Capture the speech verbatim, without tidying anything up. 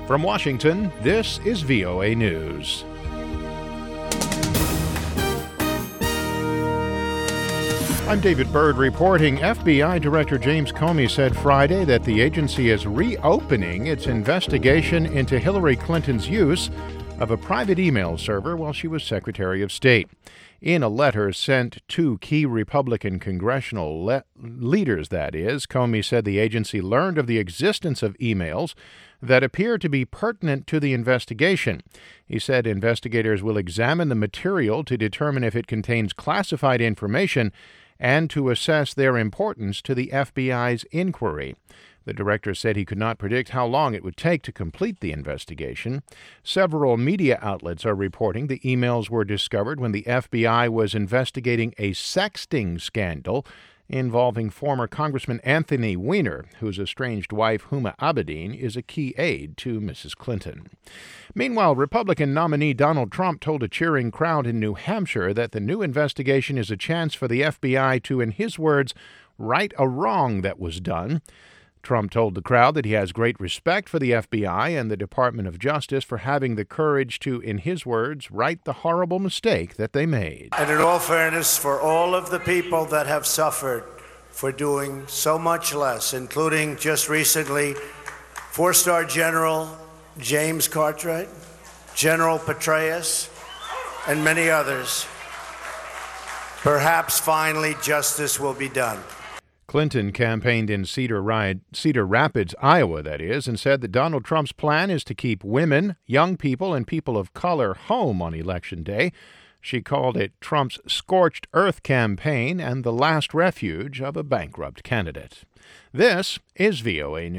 From Washington, this is V O A News. I'm David Byrd reporting. F B I Director James Comey said Friday that the agency is reopening its investigation into Hillary Clinton's use of a private email server while she was Secretary of State. In a letter sent to key Republican congressional le- leaders, that is, Comey said the agency learned of the existence of emails that appear to be pertinent to the investigation. He said investigators will examine the material to determine if it contains classified information and to assess their importance to the F B I's inquiry. The director said he could not predict how long it would take to complete the investigation. Several media outlets are reporting the emails were discovered when the F B I was investigating a sexting scandal involving former Congressman Anthony Weiner, whose estranged wife, Huma Abedin, is a key aide to Missus Clinton. Meanwhile, Republican nominee Donald Trump told a cheering crowd in New Hampshire that the new investigation is a chance for the F B I to, in his words, right a wrong that was done. Trump told the crowd that he has great respect for the F B I and the Department of Justice for having the courage to, in his words, right the horrible mistake that they made. And in all fairness, for all of the people that have suffered for doing so much less, including just recently four-star General James Cartwright, General Petraeus, and many others, perhaps finally justice will be done. Clinton campaigned in Cedar, Ride, Cedar Rapids, Iowa, that is, and said that Donald Trump's plan is to keep women, young people, and people of color home on Election Day. She called it Trump's scorched earth campaign and the last refuge of a bankrupt candidate. This is V O A News.